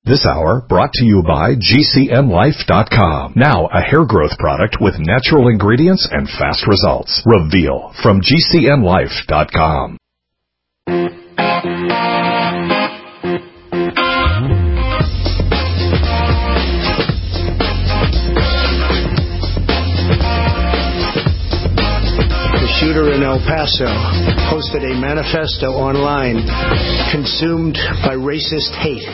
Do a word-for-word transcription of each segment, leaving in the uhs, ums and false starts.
This hour brought to you by G C N Life dot com. Now a hair growth product with natural ingredients and fast results. Reveal from G C N Life dot com. The shooter in El Paso posted a manifesto online consumed by racist hate.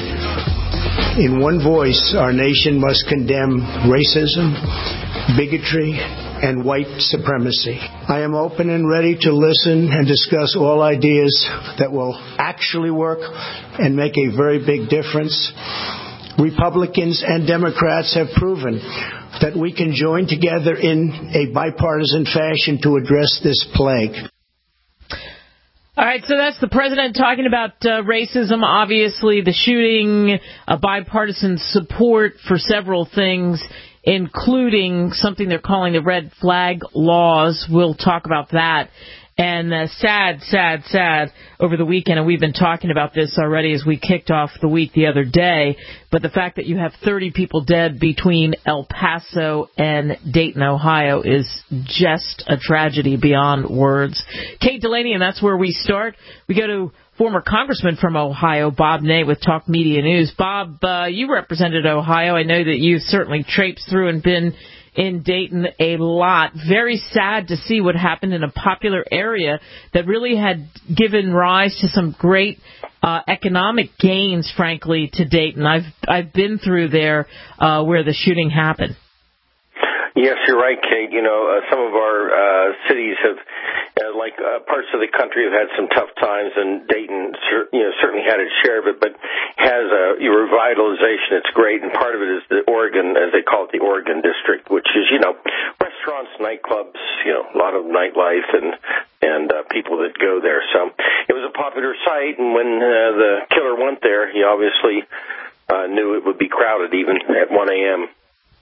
In one voice, our nation must condemn racism, bigotry, and white supremacy. I am open and ready to listen and discuss all ideas that will actually work and make a very big difference. Republicans and Democrats have proven that we can join together in a bipartisan fashion to address this plague. All right, so that's the president talking about uh, racism, obviously the shooting, uh, bipartisan support for several things, including something they're calling the red flag laws. We'll talk about that. And uh, sad, sad, sad over the weekend, and we've been talking about this already as we kicked off the week the other day, but the fact that you have thirty people dead between El Paso and Dayton, Ohio is just a tragedy beyond words. Kate Delaney, and that's where we start. We go to former Congressman from Ohio, Bob Ney, with Talk Media News. Bob, uh, you represented Ohio. I know that you've certainly traipsed through and been in Dayton a lot. Very sad to see what happened in a popular area that really had given rise to some great uh, economic gains, frankly, to Dayton. I've I've been through there uh, where the shooting happened. Yes, you're right, Kate. You know, uh, some of our uh, cities have, uh, like uh, parts of the country, have had some tough times, and Dayton, you know, certainly had its share of it, but has a revitalization. It's great, and part of it is the Oregon, as they call it, the Oregon District, which is, you know, restaurants, nightclubs, you know, a lot of nightlife and and uh, people that go there. So it was a popular site, and when uh, the killer went there, he obviously uh, knew it would be crowded even at one a.m.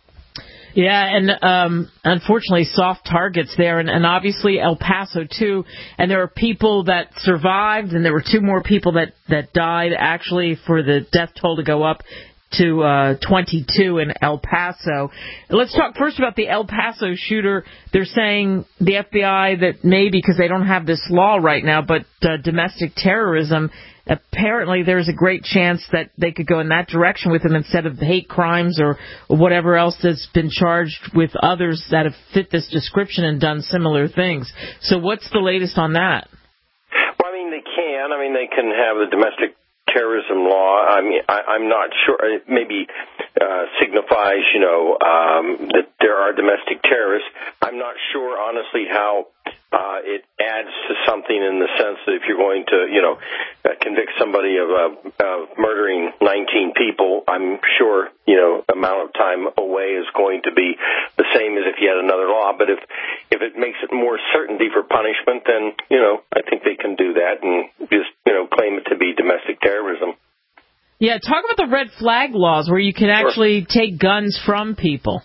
Yeah, and um, unfortunately, soft targets there, and, and obviously El Paso, too. And there are people that survived, and there were two more people that, that died, actually, for the death toll to go up to uh, twenty-two in El Paso. Let's talk first about the El Paso shooter. They're saying, the F B I, that maybe, because they don't have this law right now, but uh, domestic terrorism, apparently there's a great chance that they could go in that direction with him instead of hate crimes or whatever else that's been charged with others that have fit this description and done similar things. So what's the latest on that? Well, I mean, they can. I mean, they can have the domestic terrorism law. I mean, I, I'm not sure. It maybe uh, signifies, you know, um, that there are domestic terrorists. I'm not sure, honestly, how uh, it adds to something in the sense that if you're going to, you know, uh, convict somebody of uh, uh, murdering nineteen people, I'm sure, you know, amount of time away is going to be the same as if you had another law. But if if it makes it more certainty for punishment, then, you know, I think they can do that and just, you know, claim it to be domestic terrorism. Yeah, talk about the red flag laws where you can actually sure. take guns from people.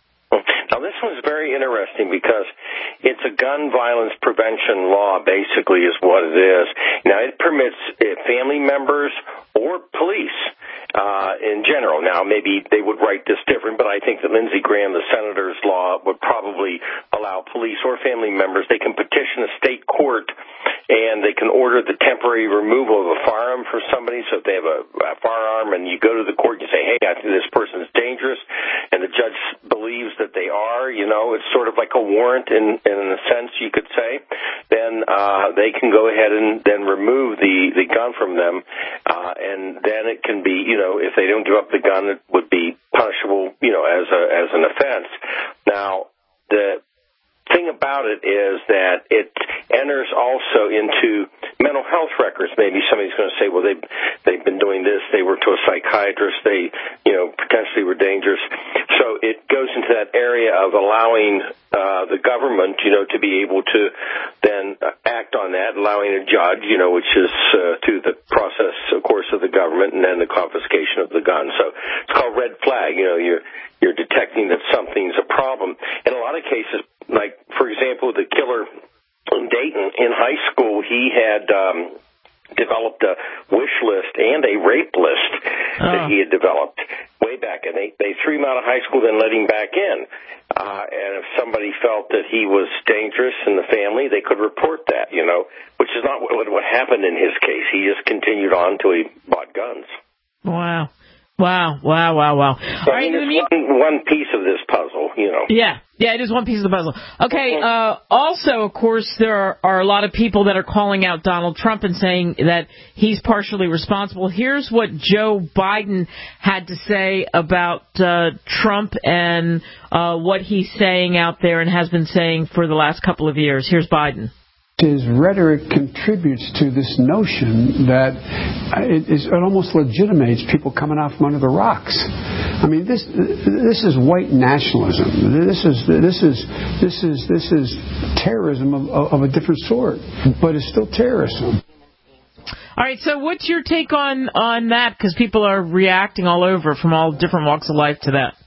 Now, this one's very interesting because it's a gun violence prevention law, basically, is what it is. Now, it permits family members or police uh, in general. Now, maybe they would write this different, but I think that Lindsey Graham, the senator's law, would probably allow police or family members. They can petition a state court, and they can order the temporary removal of a firearm from somebody. So if they have a, a firearm and you go to the court and you say, hey, I think this person's dangerous, and the judge believes that they are, you know, it's sort of like a warrant in, in a sense, you could say, then uh, they can go ahead and then remove the, the gun from them, uh, and then it can be, you know, if they don't give up the gun, it would be punishable, you know, as a, as an offense. Now, the thing about it is that it enters also into mental health records. Maybe somebody's going to say, well, they've, they've been doing this, they were to a psychiatrist, they, you know, potentially were dangerous. So it goes into that area of allowing uh, the government, you know, to be able to then act on that, allowing a judge, you know, which is uh, through the process, of course, of the government, and then the confiscation of the gun. So it's called red flag. You know, you're you're detecting that something's a problem. In a lot of cases, like, for example, the killer in Dayton in high school, he had um, developed a wish list and a rape list oh. that he had developed way back. And they, they threw him out of high school, then let him back in. Uh, and if somebody felt that he was dangerous in the family, they could report that, you know, which is not what, what happened in his case. He just continued on until he bought guns. Wow. Wow, wow, wow, wow. So, I mean, it's one, one piece of this puzzle, you know. Yeah, yeah, it is one piece of the puzzle. Okay, uh, also, of course, there are, are a lot of people that are calling out Donald Trump and saying that he's partially responsible. Here's what Joe Biden had to say about uh, Trump and uh, what he's saying out there and has been saying for the last couple of years. Here's Biden. His rhetoric contributes to this notion that it, is, it almost legitimates people coming out from under the rocks. I mean, this this is white nationalism. This is this is this is this is terrorism of, of a different sort, but it's still terrorism. All right. So, what's your take on on that? Because people are reacting all over from all different walks of life to that.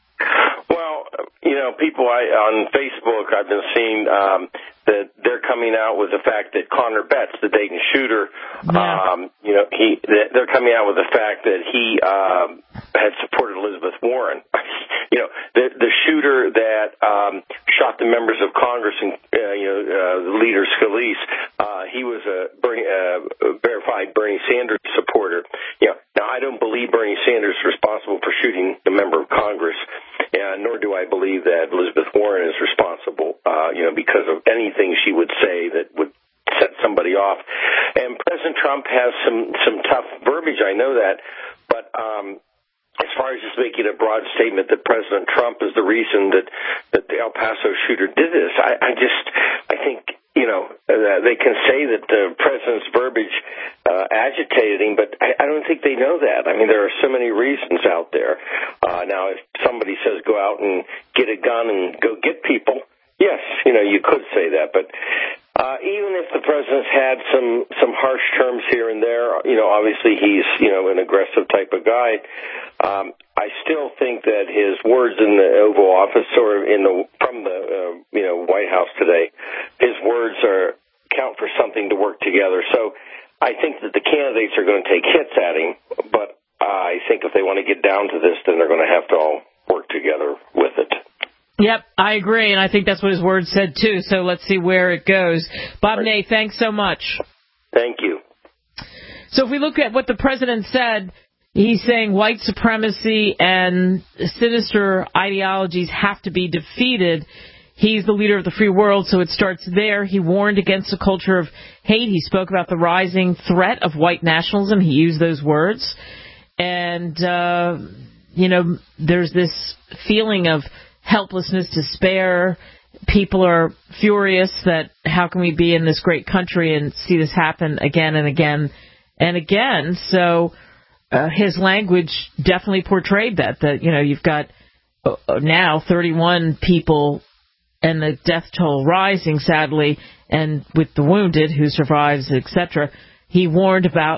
Well, you know, people I, on Facebook, I've been seeing. Um, that they're coming out with the fact that Connor Betts, the Dayton shooter, yeah. um, you know, he they're coming out with the fact that he um, had supported Elizabeth Warren. you know, the the shooter that um, shot the members of Congress and uh, you know uh, the leader Scalise, uh, he was a Bernie, uh, verified Bernie Sanders supporter. You know, now I don't believe Bernie Sanders is responsible for shooting the member of Congress, uh, nor do I believe that Elizabeth Warren is responsible. Uh, you know, because of any. Things she would say that would set somebody off. And President Trump has some, some tough verbiage, I know that, but um, as far as just making a broad statement that President Trump is the reason that, that the El Paso shooter did this, I, I just, I think, you know, uh, they can say that the president's verbiage uh, agitated him, but I, I don't think they know that. I mean, there are so many reasons out there. Uh, now, if somebody says go out and get a gun and go get people, yes, you know, you could say that, but uh, even if the president's had some, some harsh terms here and there, you know, obviously he's, you know, an aggressive type of guy, um, I still think that his words in the Oval Office or in the from the, uh, you know, White House today, his words are count for something to work together. So I think that the candidates are going to take hits at him, but uh, I think if they want to get down to this, then they're going to have to all work together with it. Yep, I agree, and I think that's what his words said, too, so let's see where it goes. Bob right. Ney, thanks so much. Thank you. So if we look at what the president said, he's saying white supremacy and sinister ideologies have to be defeated. He's the leader of the free world, so it starts there. He warned against a culture of hate. He spoke about the rising threat of white nationalism. He used those words. And, uh, you know, there's this feeling of helplessness, despair. People are furious that how can we be in this great country and see this happen again and again and again. So uh, his language definitely portrayed that, that, you know, you've got uh, now thirty-one people and the death toll rising, sadly, and with the wounded who survives, et cetera. He warned about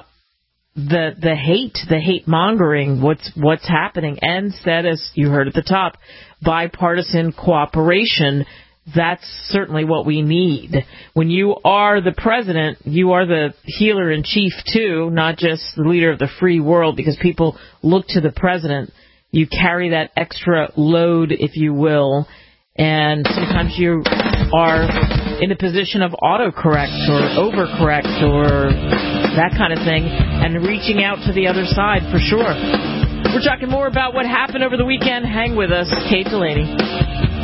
the the hate, the hate mongering, what's what's happening, and said, as you heard at the top, bipartisan cooperation. That's certainly what we need. When you are the president, you are the healer in chief too, not just the leader of the free world, because people look to the president. You carry that extra load, if you will, and sometimes you are in a position of autocorrect or overcorrect or that kind of thing, and reaching out to the other side for sure. We're talking more about what happened over the weekend. Hang with us. Kate Delaney.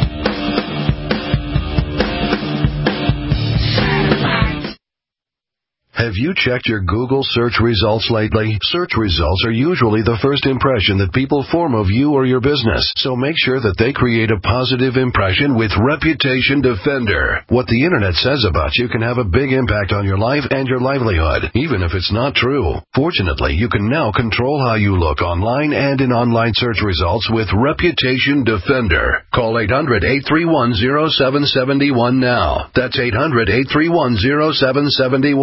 Have you checked your Google search results lately? Search results are usually the first impression that people form of you or your business, so make sure that they create a positive impression with Reputation Defender. What the Internet says about you can have a big impact on your life and your livelihood, even if it's not true. Fortunately, you can now control how you look online and in online search results with Reputation Defender. Call eight hundred, eight three one, zero seven seven one now. That's eight hundred, eight three one, zero seven seven one. For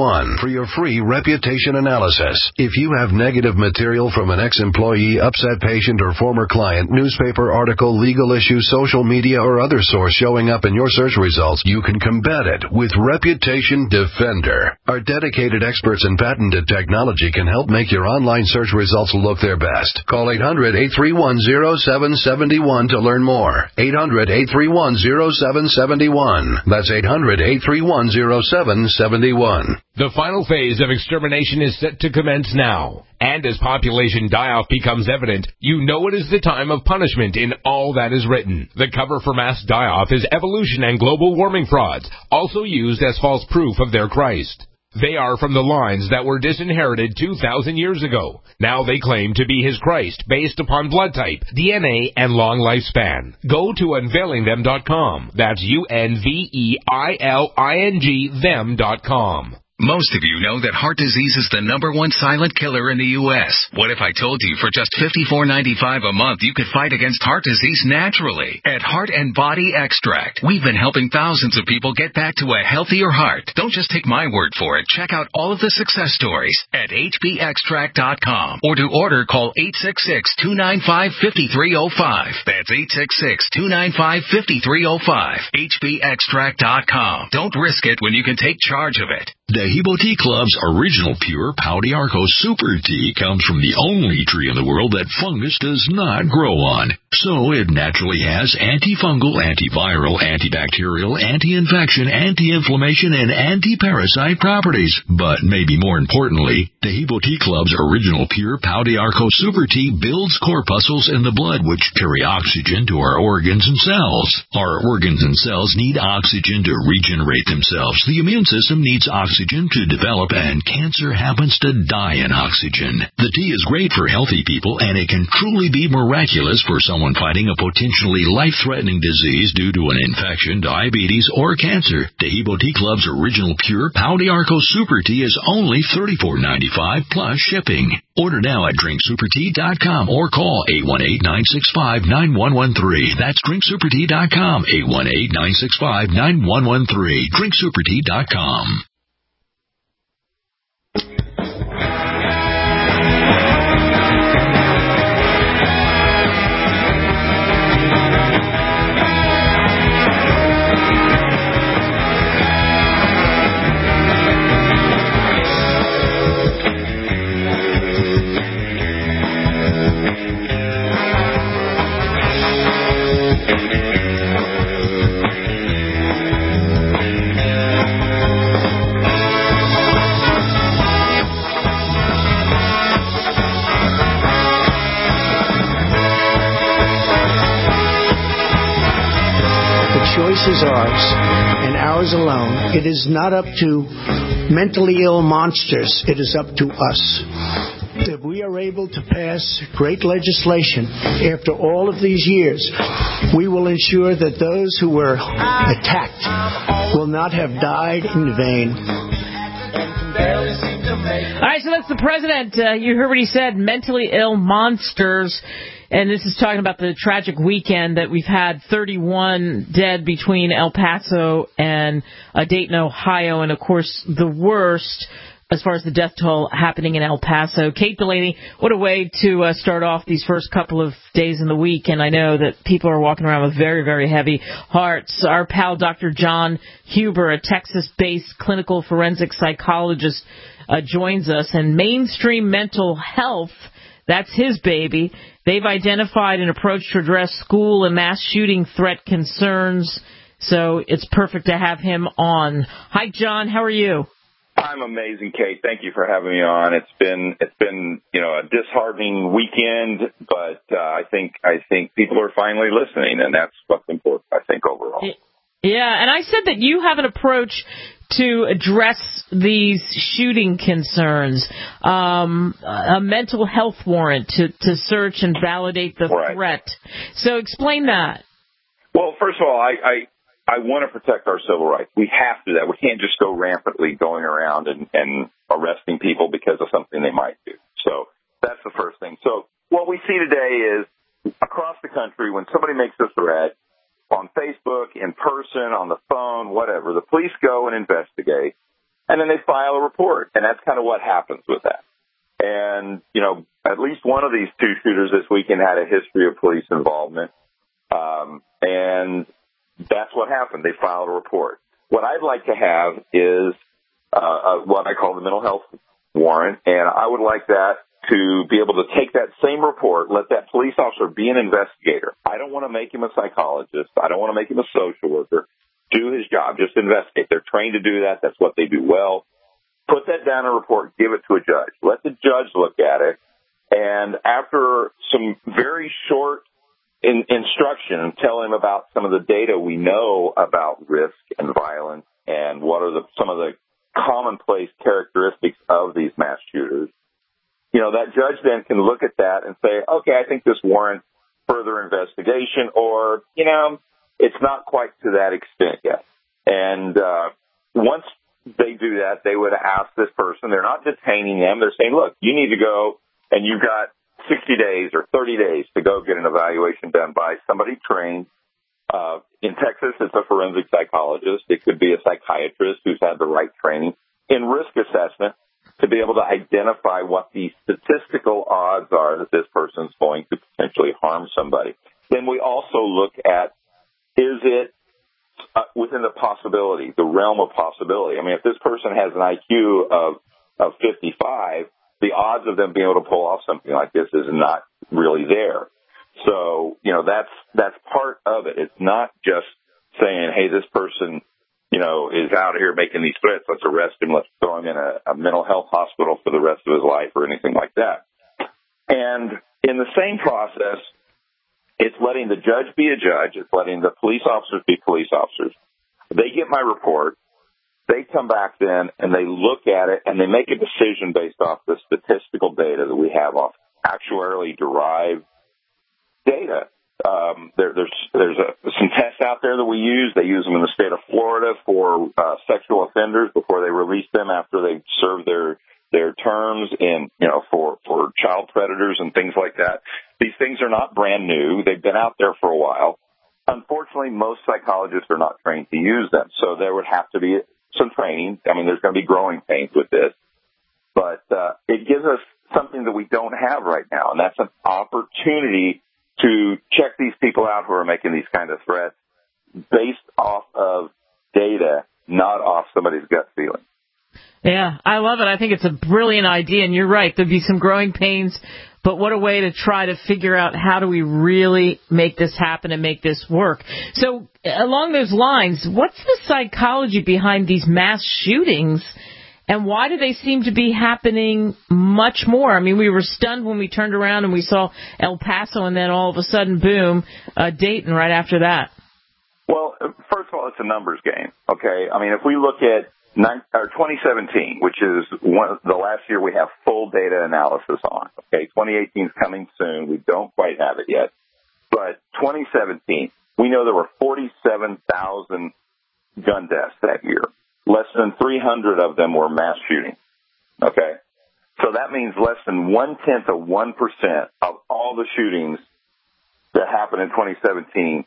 your free reputation analysis. If you have negative material from an ex-employee, upset patient, or former client, newspaper article, legal issue, social media, or other source showing up in your search results, you can combat it with Reputation Defender. Our dedicated experts in patented technology can help make your online search results look their best. Call eight hundred, eight three one, zero seven seven one to learn more. eight hundred, eight three one, zero seven seven one. That's eight hundred, eight three one, zero seven seven one. The final phase of extermination is set to commence now. And as population die-off becomes evident, you know it is the time of punishment in all that is written. The cover for mass die-off is evolution and global warming frauds, also used as false proof of their Christ. They are from the lines that were disinherited two thousand years ago. Now they claim to be his Christ based upon blood type, D N A, and long lifespan. Go to unveiling them dot com. That's U N V E I L I N G them dot com. Most of you know that heart disease is the number one silent killer in the U S What if I told you for just fifty-four ninety-five a month you could fight against heart disease naturally? At Heart and Body Extract, we've been helping thousands of people get back to a healthier heart. Don't just take my word for it. Check out all of the success stories at H B extract dot com. Or to order, call eight six six, two nine five, five three zero five. That's eight six six, two nine five, five three zero five. H B extract dot com. Don't risk it when you can take charge of it. Dahibo Tea Club's original pure Pau d'Arco Super Tea comes from the only tree in the world that fungus does not grow on. So it naturally has antifungal, antiviral, antibacterial, anti-infection, anti-inflammation, and anti-parasite properties. But maybe more importantly, Dahibo Tea Club's original pure Pau d'Arco Super Tea builds corpuscles in the blood which carry oxygen to our organs and cells. Our organs and cells need oxygen to regenerate themselves. The immune system needs oxygen to develop, and cancer happens to die in oxygen. The tea is great for healthy people, and it can truly be miraculous for someone fighting a potentially life-threatening disease due to an infection, diabetes, or cancer. Dahibo Tea Club's original pure Pau d'Arco Super Tea is only thirty-four ninety-five plus shipping. Order now at drink super tea dot com or call eight one eight, nine six five, nine one one three. That's drink super tea dot com, eight one eight, nine six five, nine one one three. drink super tea dot com. Choice is ours, and ours alone. It is not up to mentally ill monsters. It is up to us. If we are able to pass great legislation after all of these years, we will ensure that those who were attacked will not have died in vain. All right, so that's the president. Uh, you heard what he said, mentally ill monsters. And this is talking about the tragic weekend that we've had, thirty-one dead between El Paso and uh, Dayton, Ohio, and, of course, the worst as far as the death toll happening in El Paso. Kate Delaney, what a way to uh, start off these first couple of days in the week, and I know that people are walking around with very, very heavy hearts. Our pal Doctor John Huber, a Texas-based clinical forensic psychologist, uh, joins us, and Mainstream Mental Health, that's his baby. They've identified an approach to address school and mass shooting threat concerns, so it's perfect to have him on. Hi, John. How are you? I'm amazing, Kate. Thank you for having me on. It's been it's been you know a disheartening weekend, but uh, I think I think people are finally listening, and that's what's important. I think overall. Yeah, and I said that you have an approach to address these shooting concerns, um, a mental health warrant to, to search and validate the right. threat. So explain that. Well, first of all, I, I, I want to protect our civil rights. We have to do that. We can't just go rampantly going around and, and arresting people because of something they might do. So that's the first thing. So what we see today is across the country, when somebody makes a threat, on Facebook, in person, on the phone, whatever, the police go and investigate, and then they file a report, and that's kind of what happens with that. And, you know, at least one of these two shooters this weekend had a history of police involvement, um, and that's what happened. They filed a report. What I'd like to have is uh, uh, what I call the mental health warrant, and I would like that to be able to take that same report, let that police officer be an investigator. I don't want to make him a psychologist. I don't want to make him a social worker. Do his job. Just investigate. They're trained to do that. That's what they do well. Put that down in a report. Give it to a judge. Let the judge look at it. And after some very short in, instruction, tell him about some of the data we know about risk and violence and what are the, some of the commonplace characteristics of these mass shooters. You know, that judge then can look at that and say, okay, I think this warrants further investigation, or, you know, it's not quite to that extent yet. And uh, once they do that, they would ask this person, they're not detaining them, they're saying, look, you need to go and you've got sixty days or thirty days to go get an evaluation done by somebody trained. Uh, in Texas, it's a forensic psychologist. It could be a psychiatrist who's had the right training in risk assessment to be able to identify what the statistical odds are that this person's going to potentially harm somebody. Then we also look at, is it uh, within the possibility, the realm of possibility? I mean, if this person has an I Q of, of fifty-five, the odds of them being able to pull off something like this is not really there. So, you know, that's, that's part of it. It's not just saying, hey, this person, you know, is out here making these threats. Let's arrest him. Let's throw him in a, a mental health hospital for the rest of his life or anything like that. And in the same process, it's letting the judge be a judge. It's letting the police officers be police officers. They get my report. They come back then and they look at it and they make a decision based off the statistical data that we have off actuarially derived data. Um, there, there's there's a, some tests out there that we use. They use them in the state of Florida for uh, sexual offenders before they release them after they've served their their terms in, you know, for, for child predators and things like that. These things are not brand new. They've been out there for a while. Unfortunately, most psychologists are not trained to use them. So there would have to be some training. I mean, there's going to be growing pains with this. But uh, it gives us something that we don't have right now, and that's an opportunity to check these people out who are making these kind of threats based off of data, not off somebody's gut feeling. Yeah, I love it. I think it's a brilliant idea, and you're right. There'd be some growing pains, but what a way to try to figure out how do we really make this happen and make this work. So along those lines, what's the psychology behind these mass shootings, and why do they seem to be happening much more? I mean, we were stunned when we turned around and we saw El Paso, and then all of a sudden, boom, uh, Dayton right after that. Well, first of all, it's a numbers game, okay? I mean, if we look at nine, or twenty seventeen, which is one, the last year we have full data analysis on, okay? twenty eighteen is coming soon. We don't quite have it yet. But twenty seventeen, we know there were forty-seven thousand gun deaths that year. Less than three hundred of them were mass shootings, okay? So that means less than one-tenth of one percent of all the shootings that happened in twenty seventeen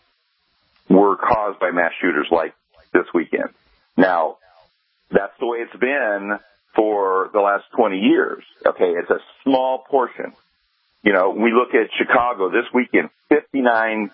were caused by mass shooters like this weekend. Now, that's the way it's been for the last twenty years, okay? It's a small portion. You know, we look at Chicago this weekend, fifty-nine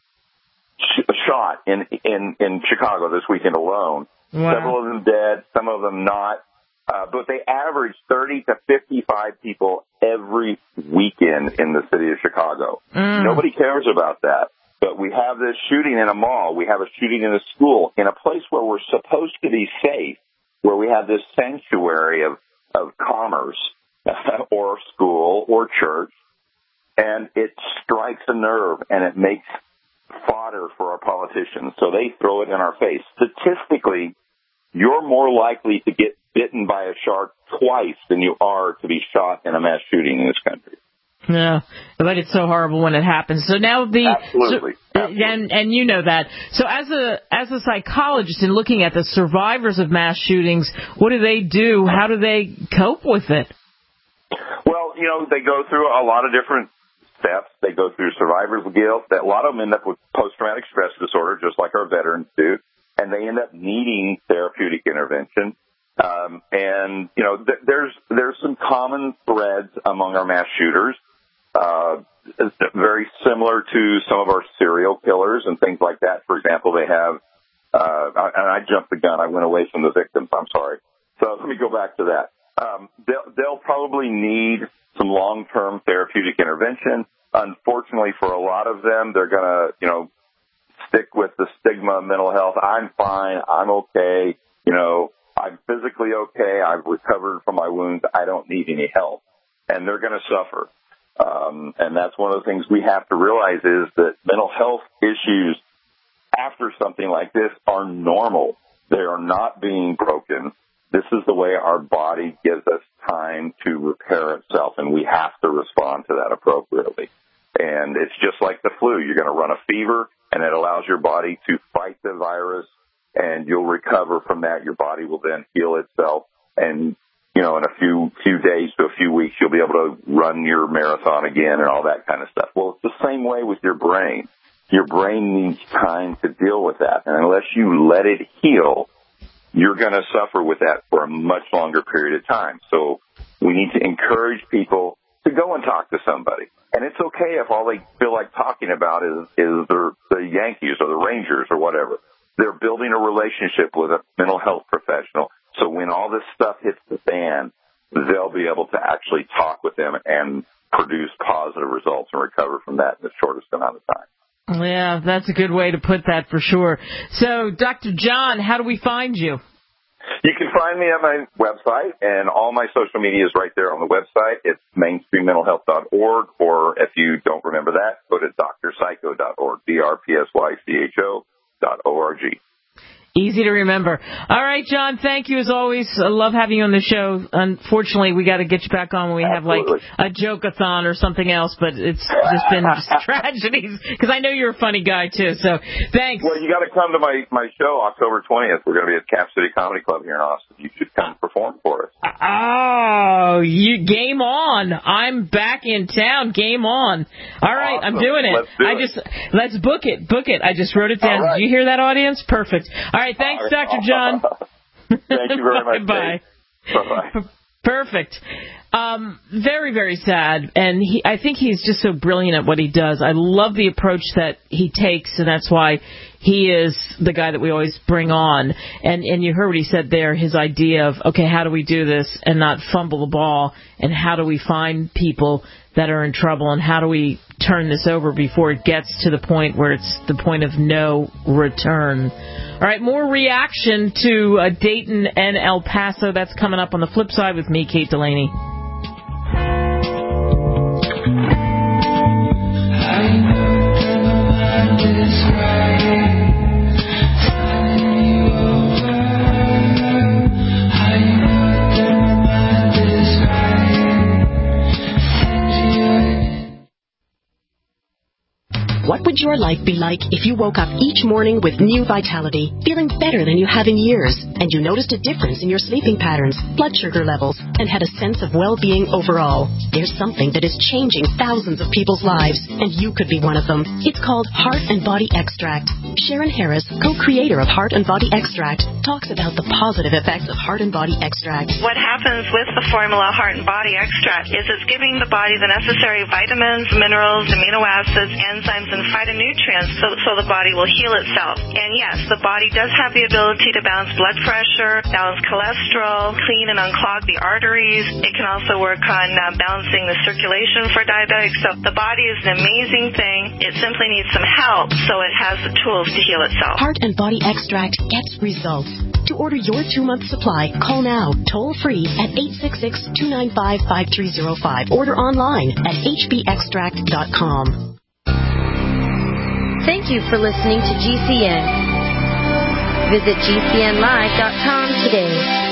sh- shot in, in, in Chicago this weekend alone. Wow. Several of them dead, some of them not. Uh, but they average thirty to fifty-five people every weekend in the city of Chicago. Mm. Nobody cares about that. But we have this shooting in a mall. We have a shooting in a school, in a place where we're supposed to be safe, where we have this sanctuary of, of commerce or school or church. And it strikes a nerve, and it makes fodder for our politicians. So they throw it in our face. Statistically, you're more likely to get bitten by a shark twice than you are to be shot in a mass shooting in this country. Yeah, but it's so horrible when it happens. So now the absolutely, so, absolutely. and and you know that. So as a as a psychologist and looking at the survivors of mass shootings, what do they do? How do they cope with it? Well, you know, they go through a lot of different steps. They go through survivor's guilt. That a lot of them end up with post-traumatic stress disorder, just like our veterans do, and they end up needing therapeutic intervention. Um, and, you know, th- there's there's some common threads among our mass shooters, uh, very similar to some of our serial killers and things like that. For example, they have, uh, and I jumped the gun. I went away from the victims. I'm sorry. So let me go back to that. Um, they'll, they'll probably need some long-term therapeutic intervention. Unfortunately, for a lot of them, they're going to, you know, stick with the stigma of mental health. I'm fine. I'm okay. You know, I'm physically okay. I've recovered from my wounds. I don't need any help. And they're going to suffer. Um, and that's one of the things we have to realize is that mental health issues after something like this are normal. They are not being broken. This is the way our body gives us time to repair itself, and we have to respond to that appropriately. And it's just like the flu. You're going to run a fever, and it allows your body to fight the virus, and you'll recover from that. Your body will then heal itself, and, you know, in a few few days to a few weeks, you'll be able to run your marathon again and all that kind of stuff. Well, it's the same way with your brain. Your brain needs time to deal with that, and unless you let it heal, you're going to suffer with that for a much longer period of time. So we need to encourage people to go and talk to somebody. And it's okay if all they feel like talking about is, is the, the Yankees or the Rangers or whatever. They're building a relationship with a mental health professional. So when all this stuff hits the fan, they'll be able to actually talk with them and produce positive results and recover from that in the shortest amount of time. Yeah, that's a good way to put that for sure. So, Doctor John, how do we find you? You can find me at my website, and all my social media is right there on the website. It's mainstream mental health dot org, or if you don't remember that, go to d r psycho dot org, D R P S Y C H O dot O R G. Easy to remember. All right, John, thank you as always. I love having you on the show. Unfortunately, we got to get you back on when we Absolutely. have like a joke-a-thon or something else, but it's just been just tragedies because I know you're a funny guy too. So thanks. Well, you got to come to my, my show October twentieth. We're going to be at Cap City Comedy Club here in Austin. You should come perform for us. Oh, you game on. I'm back in town. Game on. All right, Awesome. I'm doing it. Let's do I it. just let's book it. Book it. I just wrote it down. Right. Did you hear that, audience? Perfect. All right, thanks, All right. Doctor John. Thank you very much. Bye. Bye-bye. Perfect. Um, very, very sad. And he, I think he's just so brilliant at what he does. I love the approach that he takes, and that's why he is the guy that we always bring on. And, and you heard what he said there, his idea of, okay, how do we do this and not fumble the ball, and how do we find people that are in trouble, and how do we turn this over before it gets to the point where it's the point of no return. All right, more reaction to uh, Dayton and El Paso. That's coming up on the flip side with me, Kate Delaney. What would your life be like if you woke up each morning with new vitality, feeling better than you have in years, and you noticed a difference in your sleeping patterns, blood sugar levels, and had a sense of well-being overall? There's something that is changing thousands of people's lives, and you could be one of them. It's called Heart and Body Extract. Sharon Harris, co-creator of Heart and Body Extract, talks about the positive effects of Heart and Body Extract. What happens with the formula Heart and Body Extract is it's giving the body the necessary vitamins, minerals, amino acids, enzymes, and phytonutrients so, so the body will heal itself. And yes, the body does have the ability to balance blood pressure, balance cholesterol, clean and unclog the arteries. It can also work on uh, balancing the circulation for diabetics. So the body is an amazing thing. It simply needs some help so it has the tools to heal itself. Heart and Body Extract gets results. To order your two-month supply, call now, toll-free at eight six six, two nine five, five three zero five. Order online at h b extract dot com. Thank you for listening to G C N. Visit G C N live dot com today.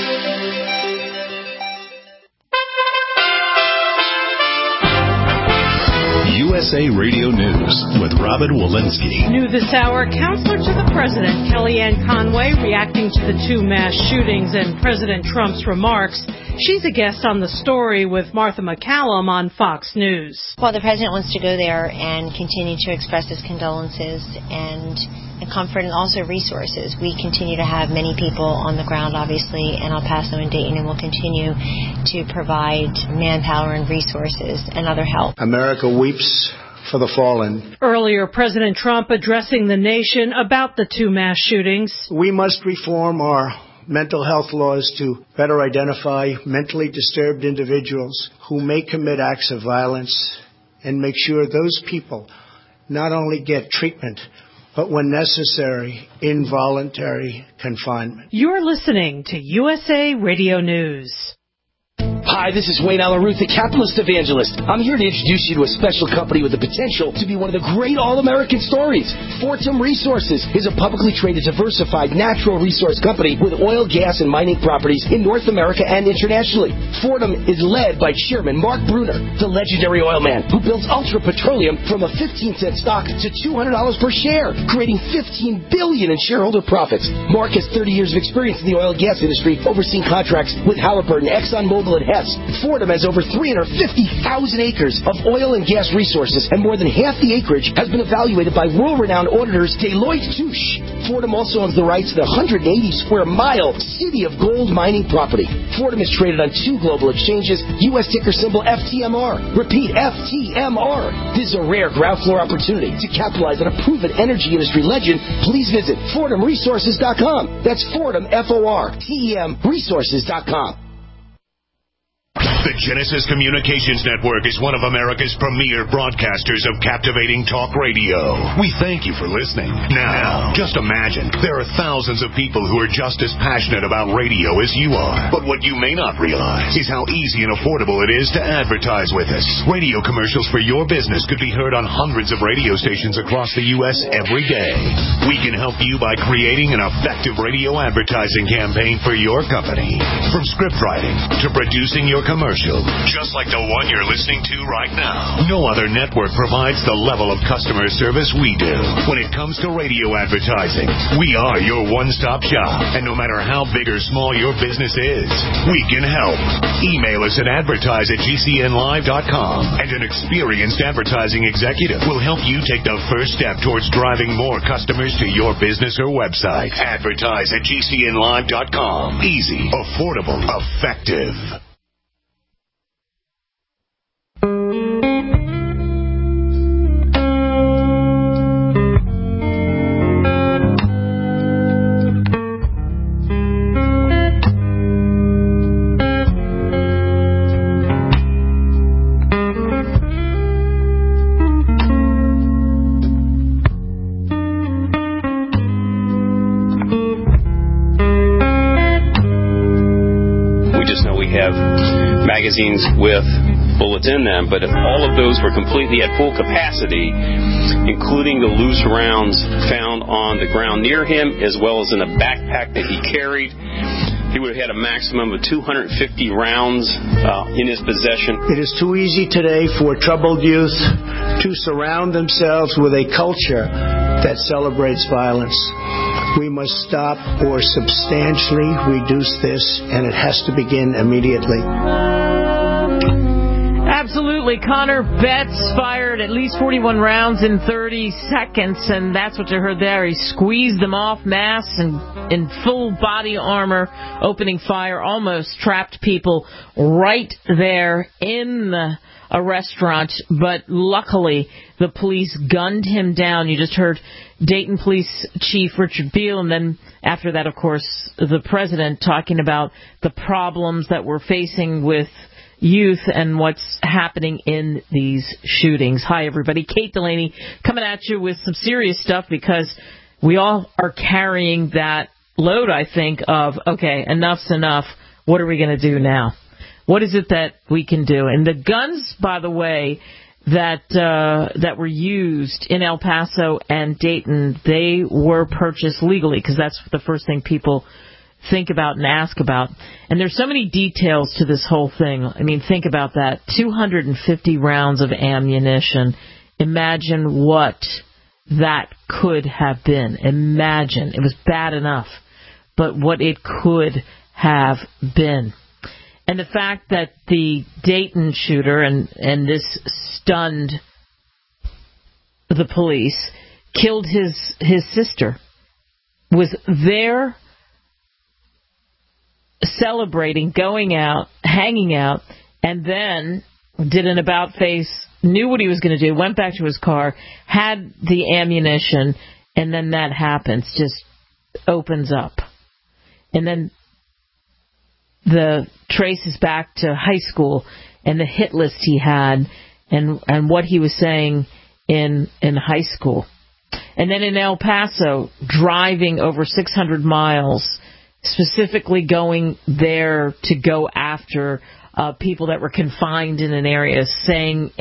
U S A Radio News with Robin Walensky. New this hour, counselor to the president, Kellyanne Conway, reacting to the two mass shootings and President Trump's remarks. She's a guest on The Story with Martha McCallum on Fox News. Well, the president wants to go there and continue to express his condolences and comfort and also resources. We continue to have many people on the ground, obviously, in El Paso and Dayton, and will continue to provide manpower and resources and other help. America weeps for the fallen. Earlier, President Trump addressing the nation about the two mass shootings. We must reform our mental health laws to better identify mentally disturbed individuals who may commit acts of violence and make sure those people not only get treatment, but when necessary, involuntary confinement. You're listening to U S A Radio News. Hi, this is Wayne Alaruth, the capitalist evangelist. I'm here to introduce you to a special company with the potential to be one of the great all-American stories. Fortum Resources is a publicly traded, diversified natural resource company with oil, gas, and mining properties in North America and internationally. Fortum is led by Chairman Mark Bruner, the legendary oil man who builds Ultra Petroleum from a fifteen cent stock to two hundred dollars per share, creating fifteen billion dollars in shareholder profits. Mark has thirty years of experience in the oil and gas industry, overseeing contracts with Halliburton, ExxonMobil, and Hess. Fortum has over three hundred fifty thousand acres of oil and gas resources, and more than half the acreage has been evaluated by world-renowned auditors Deloitte Touche. Fortum also owns the rights to the one hundred eighty square mile City of Gold mining property. Fortum is traded on two global exchanges, U S ticker symbol F T M R. Repeat, F T M R. This is a rare ground floor opportunity to capitalize on a proven energy industry legend. Please visit Fortum Resources dot com. That's Fortum, F O R T E M, Resources dot com. The Genesis Communications Network is one of America's premier broadcasters of captivating talk radio. We thank you for listening. Now, just imagine, there are thousands of people who are just as passionate about radio as you are. But what you may not realize is how easy and affordable it is to advertise with us. Radio commercials for your business could be heard on hundreds of radio stations across the U S every day. We can help you by creating an effective radio advertising campaign for your company. From script writing to producing your commercial, just like the one you're listening to right now. No other network provides the level of customer service we do. When it comes to radio advertising, we are your one-stop shop. And no matter how big or small your business is, we can help. Email us at advertise at G C N live dot com, and an experienced advertising executive will help you take the first step towards driving more customers to your business or website. Advertise at G C N live dot com. Easy, affordable, effective. Magazines with bullets in them, but if all of those were completely at full capacity, including the loose rounds found on the ground near him, as well as in a backpack that he carried, he would have had a maximum of two hundred fifty rounds uh, in his possession. It is too easy today for troubled youth to surround themselves with a culture that celebrates violence. We must stop or substantially reduce this, and it has to begin immediately. Absolutely. Connor Betts fired at least forty-one rounds in thirty seconds, and that's what you heard there. He squeezed them off mass and in full body armor, opening fire, almost trapped people right there in the, a restaurant, but luckily the police gunned him down. You just heard Dayton Police Chief Richard Beal, and then after that, of course, the president talking about the problems that we're facing with youth and what's happening in these shootings. Hi, everybody. Kate Delaney coming at you with some serious stuff, because we all are carrying that load, I think, of, okay, enough's enough. What are we going to do now? What is it that we can do? And the guns, by the way, that uh, that were used in El Paso and Dayton, they were purchased legally, because that's the first thing people think about and ask about. And there's so many details to this whole thing. I mean, think about that. two hundred fifty rounds of ammunition. Imagine what that could have been. Imagine. It was bad enough, but what it could have been. And the fact that the Dayton shooter, and, and this stunned the police, killed his his sister, was there celebrating, going out, hanging out, and then did an about-face, knew what he was going to do, went back to his car, had the ammunition, and then that happens, just opens up. And then the traces back to high school and the hit list he had and and what he was saying in in high school. And then in El Paso, driving over six hundred miles, specifically going there to go after uh, people that were confined in an area, saying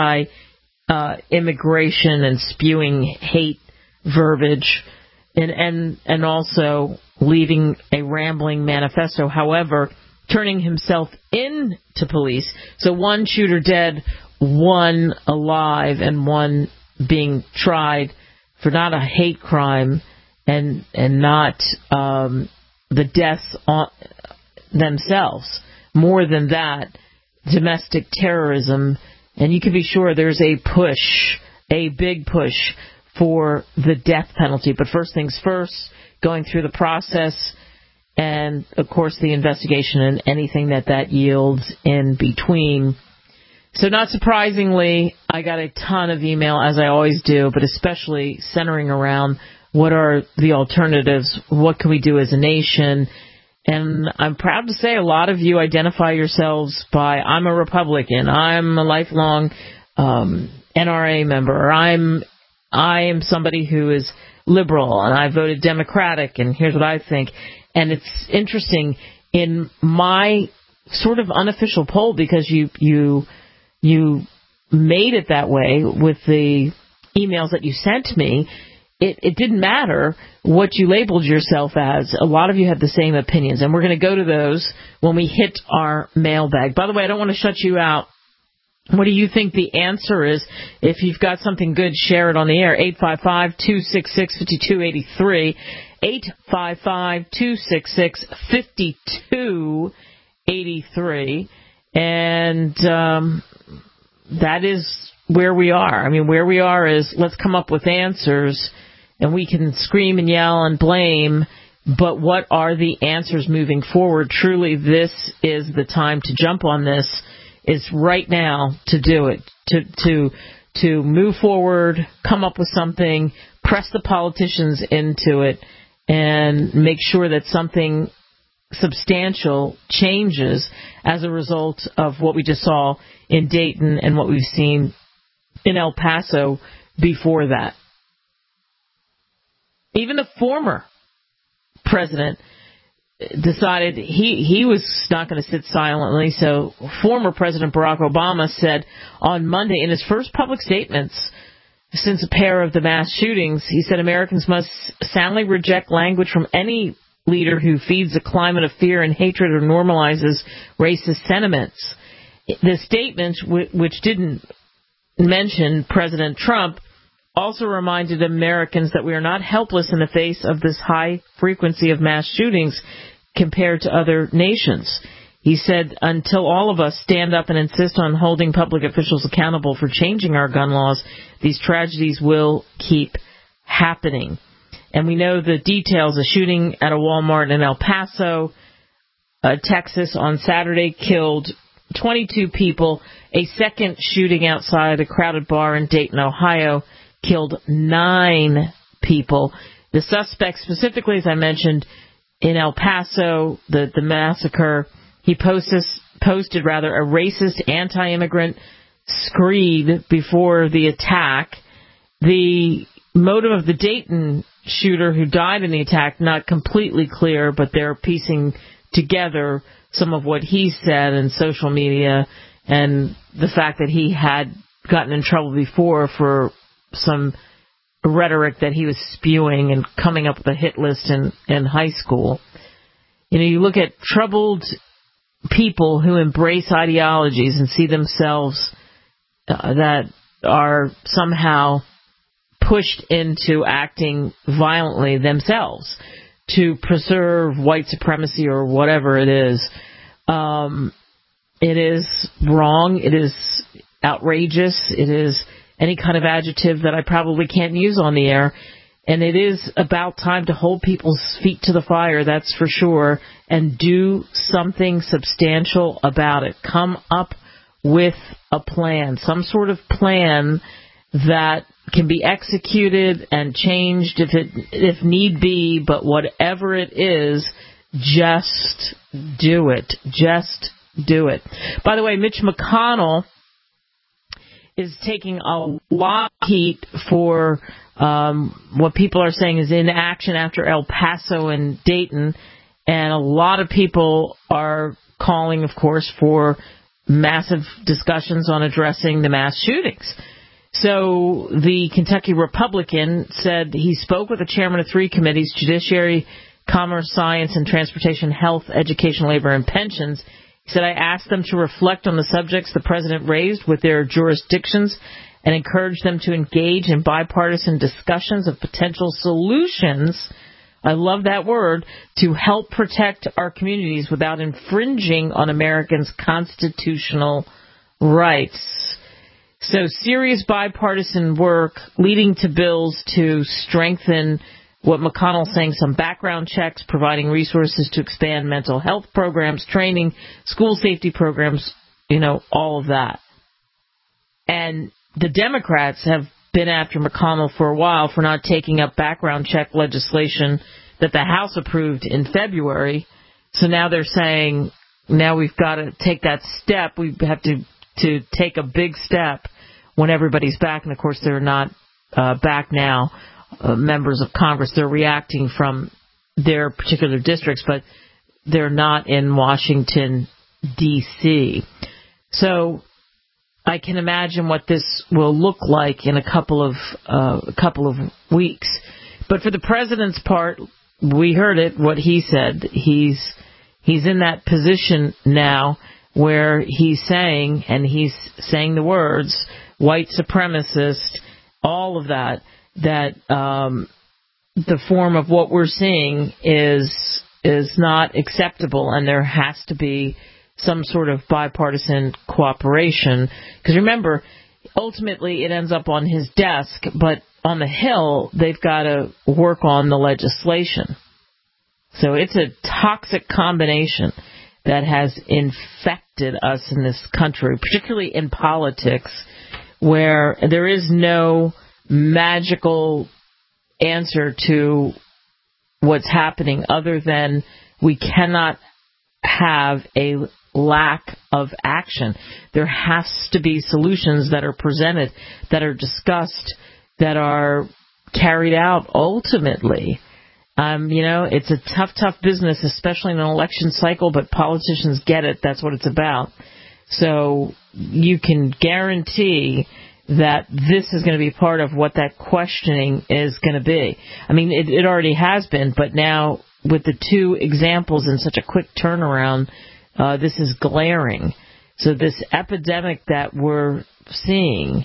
anti-immigration uh, and spewing hate verbiage, and, and, and also leaving a rambling manifesto, however, turning himself in to police. So one shooter dead, one alive, and one being tried for not a hate crime and and not um, the deaths on themselves. More than that, domestic terrorism. And you can be sure there's a push, a big push for the death penalty. But first things first, going through the process and, of course, the investigation and anything that that yields in between. So not surprisingly, I got a ton of email, as I always do, but especially centering around what are the alternatives, what can we do as a nation. And I'm proud to say a lot of you identify yourselves by, I'm a Republican, I'm a lifelong um, N R A member, or I'm, I am somebody who is liberal, and I voted Democratic, and here's what I think. And it's interesting, in my sort of unofficial poll, because you you you made it that way with the emails that you sent me, it, it didn't matter what you labeled yourself as. A lot of you had the same opinions, and we're going to go to those when we hit our mailbag. By the way, I don't want to shut you out. What do you think the answer is? If you've got something good, share it on the air. eight five five, two six six, five two eight three. eight five five, two six six, five two eight three. And um, that is where we are. I mean, where we are is, let's come up with answers, and we can scream and yell and blame, but what are the answers moving forward? Truly, this is the time to jump on this. Is right now to do it, to to to move forward, come up with something, press the politicians into it, and make sure that something substantial changes as a result of what we just saw in Dayton and what we've seen in El Paso before that. Even the former president decided he, he was not going to sit silently. So former President Barack Obama said on Monday in his first public statements since a pair of the mass shootings, he said Americans must soundly reject language from any leader who feeds a climate of fear and hatred or normalizes racist sentiments. The statement, which didn't mention President Trump, also reminded Americans that we are not helpless in the face of this high frequency of mass shootings compared to other nations. He said, until all of us stand up and insist on holding public officials accountable for changing our gun laws, these tragedies will keep happening. And we know the details. A shooting at a Walmart in El Paso, uh, Texas on Saturday killed twenty-two people. A second shooting outside a crowded bar in Dayton, Ohio, killed nine people. The suspect, specifically, as I mentioned, in El Paso, the, the massacre, he posted, posted rather a racist anti-immigrant screed before the attack. The motive of the Dayton shooter who died in the attack, not completely clear, but they're piecing together some of what he said in social media and the fact that he had gotten in trouble before for some rhetoric that he was spewing and coming up with a hit list in, in high school. You know, you look at troubled people who embrace ideologies and see themselves uh, that are somehow pushed into acting violently themselves to preserve white supremacy or whatever it is. Um, it is wrong. It is outrageous. It is any kind of adjective that I probably can't use on the air. And it is about time to hold people's feet to the fire, that's for sure, and do something substantial about it. Come up with a plan, some sort of plan that can be executed and changed if it if need be, but whatever it is, just do it. Just do it. By the way, Mitch McConnell is taking a lot of heat for um, what people are saying is inaction after El Paso and Dayton, and a lot of people are calling, of course, for massive discussions on addressing the mass shootings. So the Kentucky Republican said he spoke with the chairman of three committees, Judiciary, Commerce, Science, and Transportation, Health, Education, Labor, and Pensions. He said, I asked them to reflect on the subjects the president raised with their jurisdictions and encourage them to engage in bipartisan discussions of potential solutions, I love that word, to help protect our communities without infringing on Americans' constitutional rights. So serious bipartisan work leading to bills to strengthen what McConnell's saying, some background checks, providing resources to expand mental health programs, training, school safety programs, you know, all of that. And the Democrats have been after McConnell for a while for not taking up background check legislation that the House approved in February. So now they're saying, now we've got to take that step. We have to, to take a big step when everybody's back. And, of course, they're not uh, back now. Uh, members of Congress, they're reacting from their particular districts, but they're not in Washington, D C So I can imagine what this will look like in a couple of uh, a couple of weeks. But for the president's part, we heard it, what he said. He's he's in that position now where he's saying, and he's saying the words, white supremacist, all of that, that um, the form of what we're seeing is is not acceptable, and there has to be some sort of bipartisan cooperation. Because remember, ultimately it ends up on his desk, but on the Hill, they've got to work on the legislation. So it's a toxic combination that has infected us in this country, particularly in politics, where there is no magical answer to what's happening other than we cannot have a lack of action. There has to be solutions that are presented, that are discussed, that are carried out ultimately. Um, you know, it's a tough, tough business, especially in an election cycle, but politicians get it. That's what it's about. So you can guarantee that this is going to be part of what that questioning is going to be. I mean, it, it already has been, but now with the two examples in such a quick turnaround, uh, this is glaring. So this epidemic that we're seeing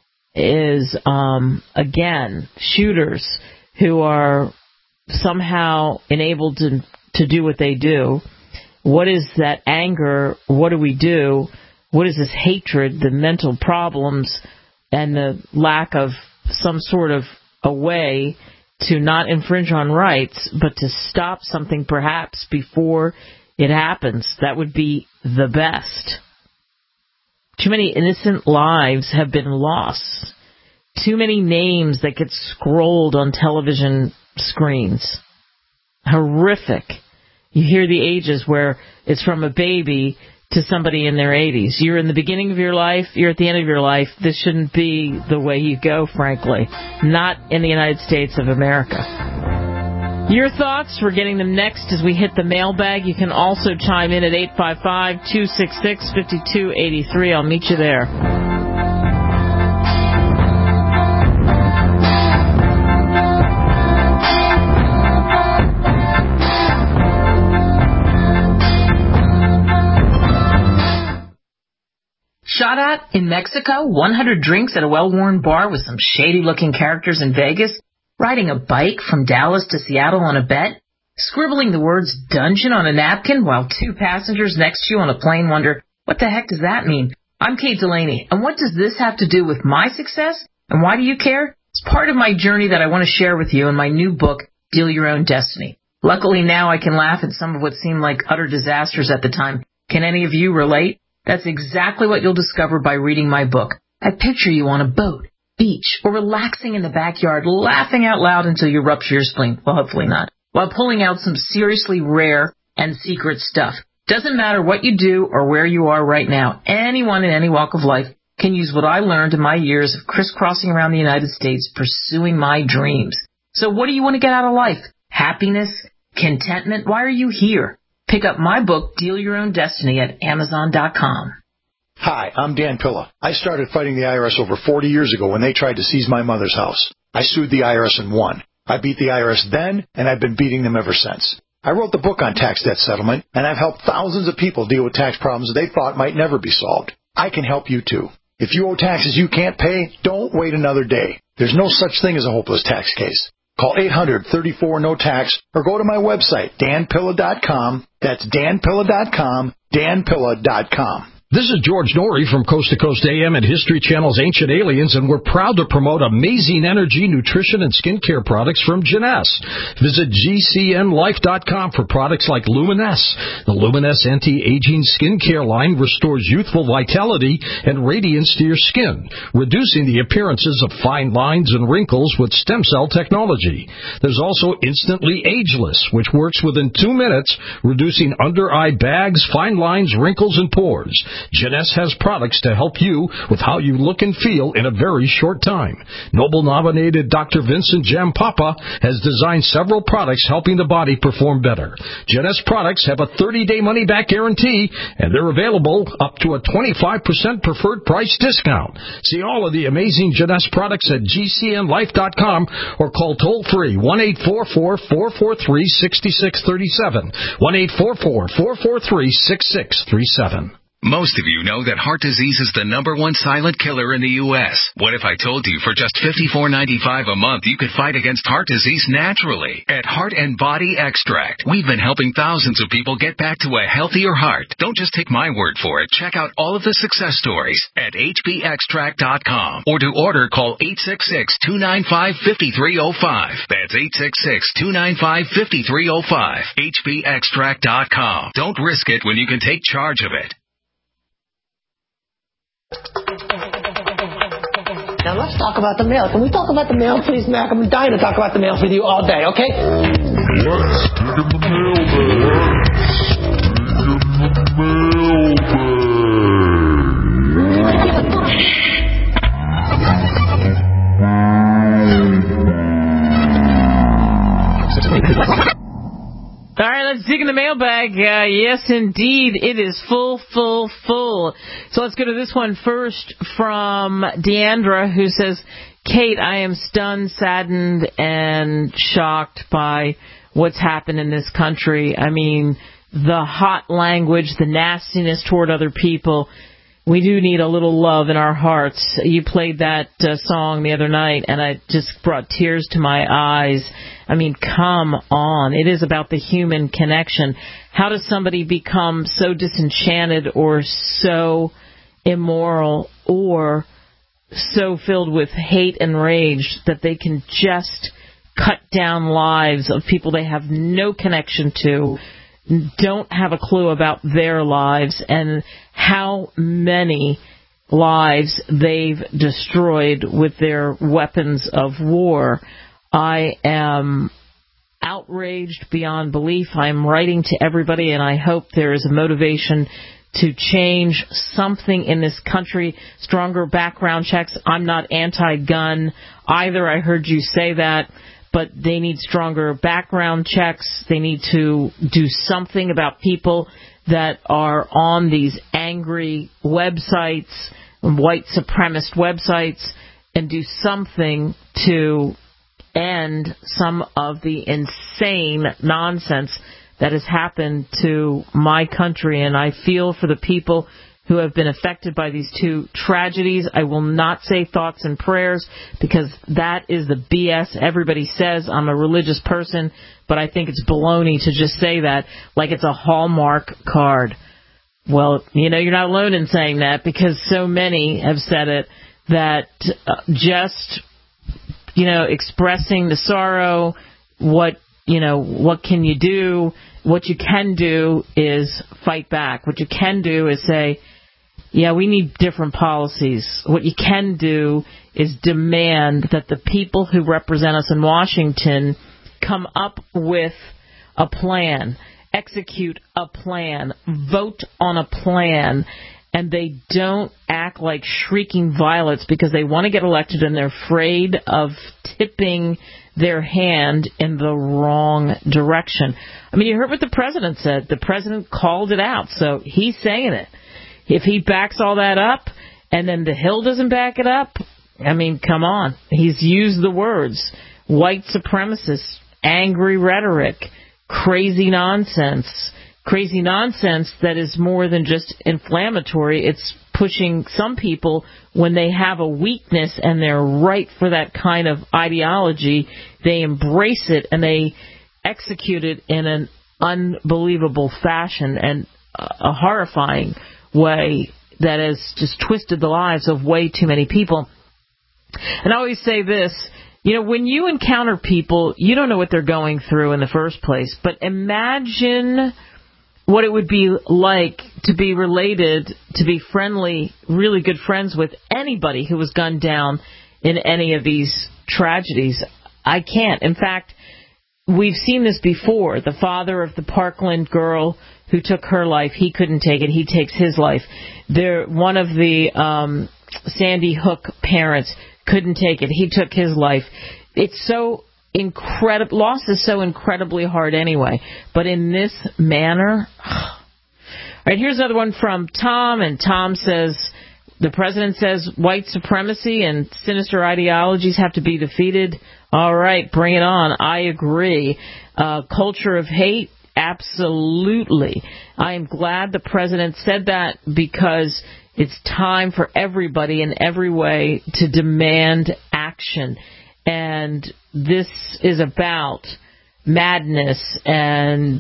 is, um, again, shooters who are somehow enabled to, to do what they do. What is that anger? What do we do? What is this hatred, the mental problems, and the lack of some sort of a way to not infringe on rights, but to stop something perhaps before it happens? That would be the best. Too many innocent lives have been lost. Too many names that get scrolled on television screens. Horrific. You hear the ages where it's from a baby to somebody in their eighties. You're in the beginning of your life, you're at the end of your life. This shouldn't be the way you go, frankly. Not in the United States of America. Your thoughts, we're getting them next as we hit the mailbag. You can also chime in at eight five five, two six six, five two eight three. I'll meet you there. Shot at in Mexico, one hundred drinks at a well-worn bar with some shady-looking characters in Vegas, riding a bike from Dallas to Seattle on a bet, scribbling the words dungeon on a napkin while two passengers next to you on a plane wonder, what the heck does that mean? I'm Kate Delaney, and what does this have to do with my success? And why do you care? It's part of my journey that I want to share with you in my new book, Deal Your Own Destiny. Luckily now I can laugh at some of what seemed like utter disasters at the time. Can any of you relate? That's exactly what you'll discover by reading my book. I picture you on a boat, beach, or relaxing in the backyard, laughing out loud until you rupture your spleen. Well, hopefully not. While pulling out some seriously rare and secret stuff. Doesn't matter what you do or where you are right now. Anyone in any walk of life can use what I learned in my years of crisscrossing around the United States pursuing my dreams. So what do you want to get out of life? Happiness? Contentment? Why are you here? Pick up my book, Deal Your Own Destiny, at Amazon dot com. Hi, I'm Dan Pilla. I started fighting the I R S over forty years ago when they tried to seize my mother's house. I sued the I R S and won. I beat the I R S then, and I've been beating them ever since. I wrote the book on tax debt settlement, and I've helped thousands of people deal with tax problems they thought might never be solved. I can help you, too. If you owe taxes you can't pay, don't wait another day. There's no such thing as a hopeless tax case. Call eight hundred, thirty-four, no tax or go to my website, dan pilla dot com. That's dan pilla dot com, dan pilla dot com. This is George Norrie from Coast to Coast A M and History Channel's Ancient Aliens, and we're proud to promote amazing energy, nutrition, and skincare products from Jeunesse. Visit G C N life dot com for products like Luminesse. The Luminesse anti-aging skincare line restores youthful vitality and radiance to your skin, reducing the appearances of fine lines and wrinkles with stem cell technology. There's also Instantly Ageless, which works within two minutes, reducing under-eye bags, fine lines, wrinkles, and pores. Jeunesse has products to help you with how you look and feel in a very short time. Nobel-nominated Doctor Vincent Jampapa has designed several products helping the body perform better. Jeunesse products have a thirty-day money-back guarantee, and they're available up to a twenty-five percent preferred price discount. See all of the amazing Jeunesse products at G C N life dot com or call toll-free one eight four four, four four three, six six three seven, one eight four four, four four three, six six three seven. Most of you know that heart disease is the number one silent killer in the U S What if I told you for just fifty-four ninety-five a month you could fight against heart disease naturally? At Heart and Body Extract, we've been helping thousands of people get back to a healthier heart. Don't just take my word for it. Check out all of the success stories at H B extract dot com. Or to order, call eight six six, two nine five, five three zero five. That's eight six six, two nine five, five three zero five. H B extract dot com. Don't risk it when you can take charge of it. Now let's talk about the mail. Can we talk about the mail, please, Mac? I'm dying to talk about the mail with you all day, okay? Let's dig in the mailbag. Dig in the mailbag. All right, let's dig in the mailbag. Uh, yes, indeed, it is full, full, full. So let's go to this one first from Deandra, who says, Kate, I am stunned, saddened, and shocked by what's happened in this country. I mean, the hot language, the nastiness toward other people. We do need a little love in our hearts. You played that uh, song the other night, and it just brought tears to my eyes. I mean, come on. It is about the human connection. How does somebody become so disenchanted or so immoral or so filled with hate and rage that they can just cut down lives of people they have no connection to, don't have a clue about their lives, and how many lives they've destroyed with their weapons of war? I am outraged beyond belief. I'm writing to everybody, and I hope there is a motivation to change something in this country. Stronger background checks. I'm not anti-gun either. I heard you say that. But they need stronger background checks. They need to do something about people that are on these angry websites, white supremacist websites, and do something to end some of the insane nonsense that has happened to my country. And I feel for the people who have been affected by these two tragedies. I will not say thoughts and prayers because that is the B S everybody says. I'm a religious person, but I think it's baloney to just say that like it's a Hallmark card. Well, you know, you're not alone in saying that, because so many have said it, that uh, just, you know, expressing the sorrow, what, you know, what can you do? What you can do is fight back. What you can do is say, yeah, we need different policies. What you can do is demand that the people who represent us in Washington come up with a plan, execute a plan, vote on a plan, and they don't act like shrieking violets because they want to get elected and they're afraid of tipping their hand in the wrong direction. I mean, you heard what the president said. The president called it out, so he's saying it. If he backs all that up and then the Hill doesn't back it up, I mean, come on. He's used the words white supremacists, angry rhetoric, crazy nonsense. Crazy nonsense that is more than just inflammatory. It's pushing some people, when they have a weakness and they're right for that kind of ideology, they embrace it and they execute it in an unbelievable fashion and a horrifying way that has just twisted the lives of way too many people. And I always say this, you know, when you encounter people, you don't know what they're going through in the first place, but imagine what it would be like to be related, to be friendly, really good friends with anybody who was gunned down in any of these tragedies. I can't. In fact, we've seen this before. The father of the Parkland girl who took her life, he couldn't take it. He takes his life. There, one of the um, Sandy Hook parents couldn't take it. He took his life. It's so incredible. Loss is so incredibly hard anyway. But in this manner, all right, here's another one from Tom, and Tom says, the president says white supremacy and sinister ideologies have to be defeated. All right, bring it on. I agree. Uh, culture of hate, absolutely. I am glad the president said that, because it's time for everybody in every way to demand action. And this is about madness and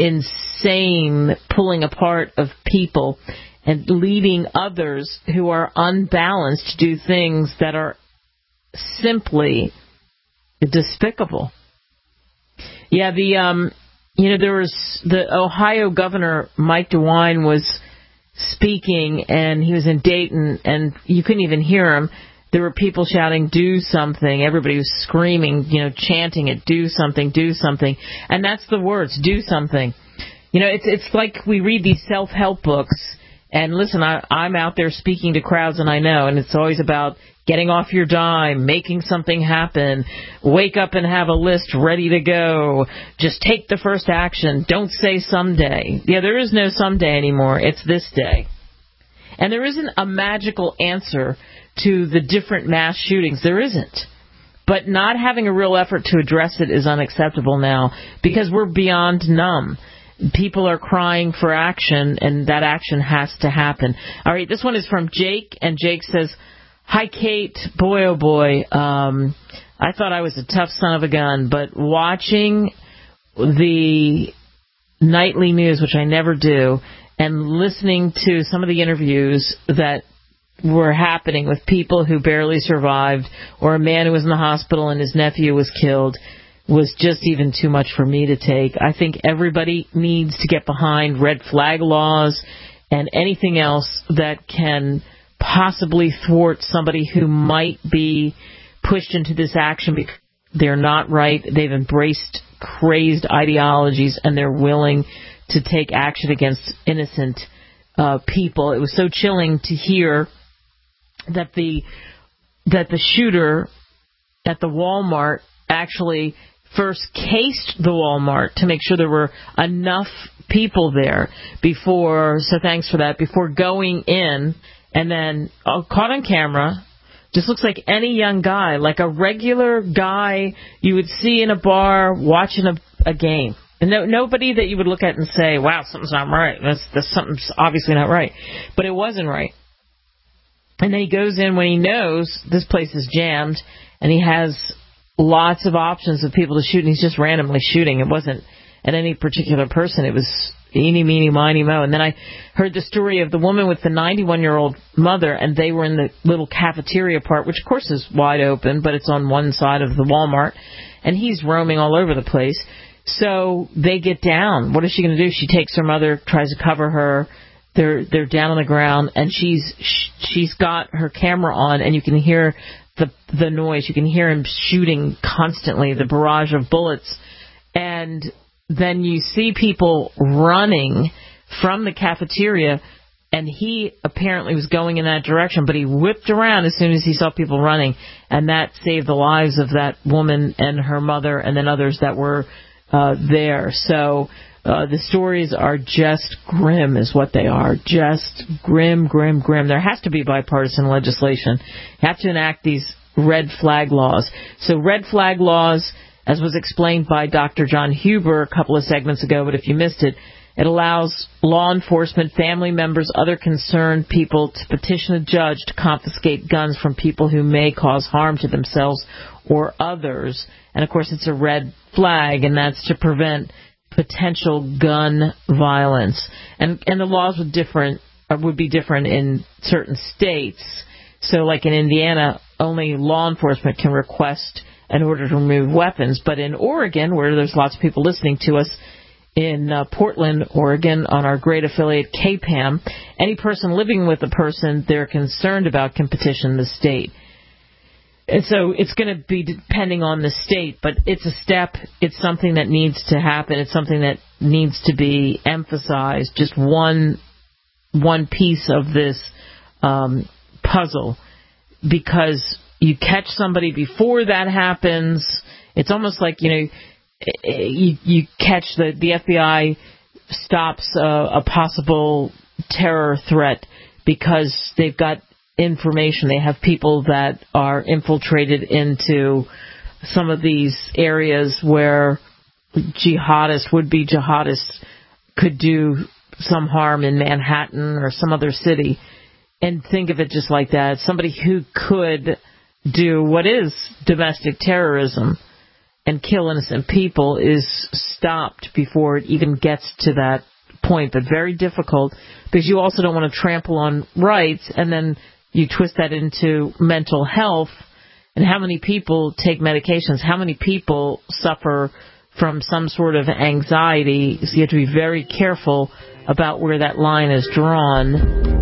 insane pulling apart of people and leading others who are unbalanced to do things that are simply despicable. Yeah, the um, you know, there was the Ohio governor Mike DeWine was speaking, and he was in Dayton, and you couldn't even hear him. There were people shouting, do something. Everybody was screaming, you know, chanting it, do something, do something. And that's the words, do something. You know, it's it's like we read these self-help books, and listen, I, I'm out there speaking to crowds, and I know, and it's always about getting off your dime, making something happen, wake up and have a list ready to go, just take the first action, don't say someday. Yeah, there is no someday anymore, it's this day. And there isn't a magical answer to the different mass shootings. There isn't. But not having a real effort to address it is unacceptable now, because we're beyond numb. People are crying for action, and that action has to happen. All right, this one is from Jake, and Jake says, hi, Kate. Boy, oh boy, um, I thought I was a tough son of a gun, but watching the nightly news, which I never do, and listening to some of the interviews that were happening with people who barely survived, or a man who was in the hospital and his nephew was killed, was just even too much for me to take. I think everybody needs to get behind red flag laws and anything else that can possibly thwart somebody who might be pushed into this action because they're not right. They've embraced crazed ideologies, and they're willing to take action against innocent uh, people. It was so chilling to hear that the that the shooter at the Walmart actually first cased the Walmart to make sure there were enough people there before, so thanks for that, before going in, and then uh, caught on camera, just looks like any young guy, like a regular guy you would see in a bar watching a, a game. No, nobody that you would look at and say, wow, something's not right. That's, that's something's obviously not right. But it wasn't right. And then he goes in when he knows this place is jammed, and he has lots of options of people to shoot, and he's just randomly shooting. It wasn't at any particular person. It was eeny, meeny, miny, mo. And then I heard the story of the woman with the ninety-one-year-old mother, and they were in the little cafeteria part, which, of course, is wide open, but it's on one side of the Walmart, and he's roaming all over the place. So they get down. What is she going to do? She takes her mother, tries to cover her. They're they're down on the ground, and she's she's got her camera on, and you can hear the the noise. You can hear him shooting constantly, the barrage of bullets. And then you see people running from the cafeteria, and he apparently was going in that direction, but he whipped around as soon as he saw people running, and that saved the lives of that woman and her mother and then others that were uh, there. So uh, the stories are just grim is what they are, just grim, grim, grim. There has to be bipartisan legislation. You have to enact these red flag laws. So red flag laws, as was explained by Doctor John Huber a couple of segments ago, but if you missed it, it allows law enforcement, family members, other concerned people to petition a judge to confiscate guns from people who may cause harm to themselves or others. And, of course, it's a red flag, and that's to prevent potential gun violence. And and the laws would different would be different in certain states. So, like in Indiana, only law enforcement can request an order to remove weapons. But in Oregon, where there's lots of people listening to us, in uh, Portland, Oregon, on our great affiliate K P A M, any person living with a person they're concerned about can petition the state. And so it's going to be depending on the state, but it's a step. It's something that needs to happen. It's something that needs to be emphasized. Just one one piece of this um, puzzle, because you catch somebody before that happens. It's almost like, you know, you, you catch the, the F B I stops a, a possible terror threat because they've got information. They have people that are infiltrated into some of these areas where jihadists, would-be jihadists, could do some harm in Manhattan or some other city. And think of it just like that. Somebody who could do what is domestic terrorism and kill innocent people is stopped before it even gets to that point. But very difficult, because you also don't want to trample on rights, and then you twist that into mental health. And how many people take medications? How many people suffer from some sort of anxiety? So you have to be very careful about where that line is drawn.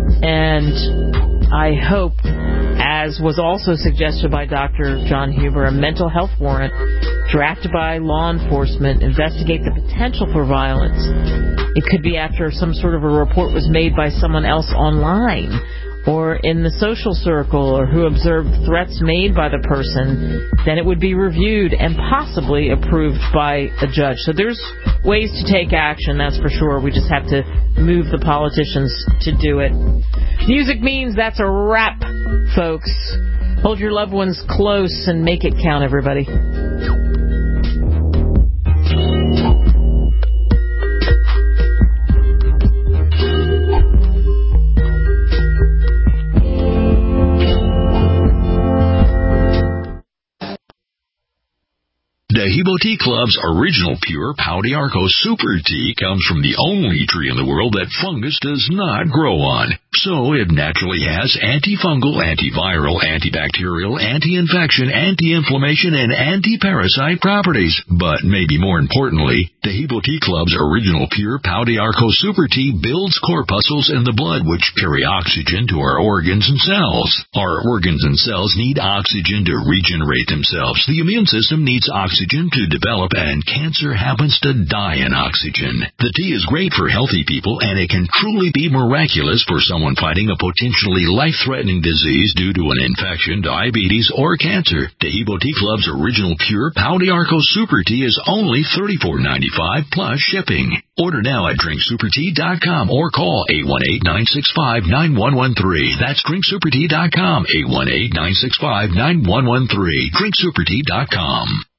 And I hope, as was also suggested by Doctor John Huber, a mental health warrant drafted by law enforcement investigate the potential for violence. It could be after some sort of a report was made by someone else online or in the social circle, or who observed threats made by the person. Then it would be reviewed and possibly approved by a judge. So there's ways to take action, that's for sure. We just have to move the politicians to do it. Music means that's a wrap, folks. Hold your loved ones close and make it count, everybody. Dahibo Tea Club's original pure Pau d'Arco Super Tea comes from the only tree in the world that fungus does not grow on. So it naturally has antifungal, antiviral, antibacterial, anti-infection, anti-inflammation, and anti-parasite properties. But maybe more importantly, Dahibo Tea Club's original pure Pau d'Arco Super Tea builds corpuscles in the blood which carry oxygen to our organs and cells. Our organs and cells need oxygen to regenerate themselves. The immune system needs oxygen to develop, and cancer happens to die in oxygen. The tea is great for healthy people, and it can truly be miraculous for someone fighting a potentially life-threatening disease due to an infection, diabetes, or cancer. Dahibo Tea Club's original pure Pau d'Arco Super Tea is only thirty-four ninety-five plus shipping. Order now at drink super tea dot com or call eight one eight, nine six five, nine one one three. That's drink super tea dot com, eight one eight, nine six five, nine one one three. drink super tea dot com.